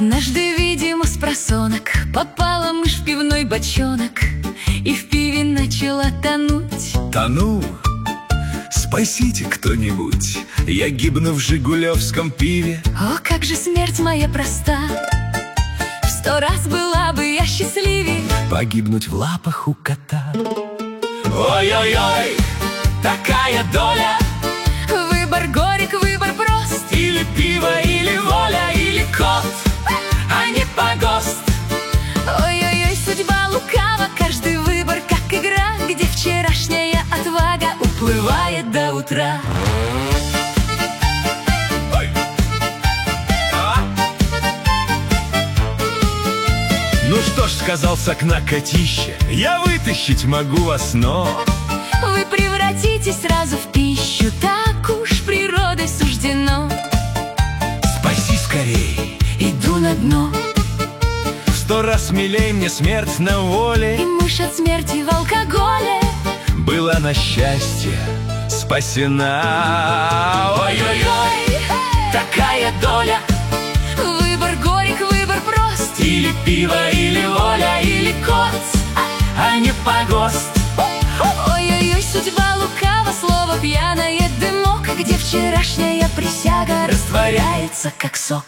Однажды, видимо, спросонок попала мышь в пивной бочонок и в пиве начала тонуть. Тону, спасите кто-нибудь, я гибну в жигулевском пиве. О, как же смерть моя проста! В 100 раз была бы я счастливее Погибнуть в лапах у кота. Ой-ой-ой, такая доля. Выбор горек, выбор прост. Или пиво, или воля, или кот, а не погост. Ой-ой-ой, судьба лукава, каждый выбор как игра, где вчерашняя отвага уплывает до утра. Ну что ж, сказал с окна котище, я вытащить могу вас, но Вы превратитесь сразу в пищу, так уж природой суждено. спаси скорей. Иду на дно, В 100 раз милей мне смерть на и воле. мышь от смерти в алкоголе. Была на счастье спасена. Ой-ой-ой, такая доля. Выбор горек, выбор прост. Или пиво, или воля, или кот, а не погост. Ой-ой-ой, судьба лукава, слово пьяное дымок, где вчерашняя присяга растворяется, как сок.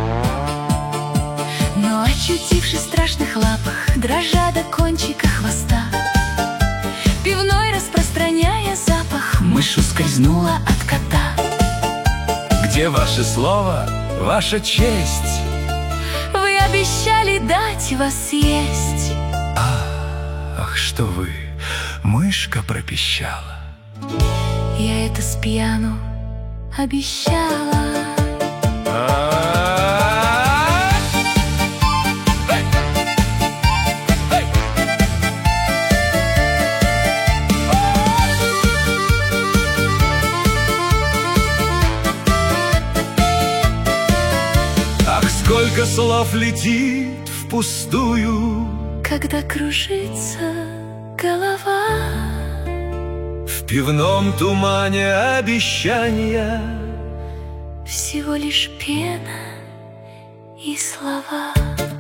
Но очутившись в страшных лапах, дрожа до кончика хвоста, пивной распространяя запах, мышь ускользнула от кота. Где ваше слово, ваша честь? Вы обещали дать вас съесть. Ах, что вы, мышка пропищала. Я это с пьяну обещала. Ах, сколько слов летит впустую, Когда кружится голова, в пивном тумане обещания. всего лишь пена и слова.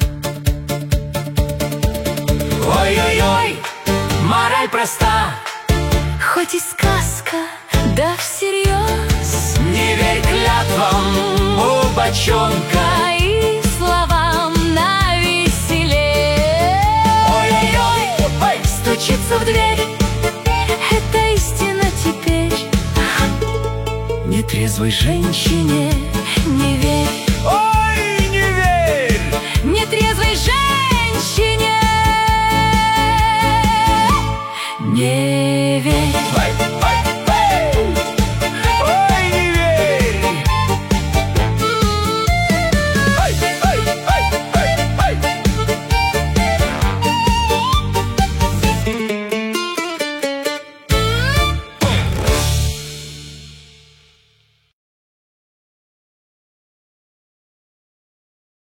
Ой-ой-ой, мораль проста. Хоть и сказка, да всерьез, Не верь клятвам у бочонка. и словам навеселе. Ой-ой-ой, ой, Стучится в дверь, это истина теперь. нетрезвой женщине Не верь, Ой, не верь! нетрезвой женщине. Не верь.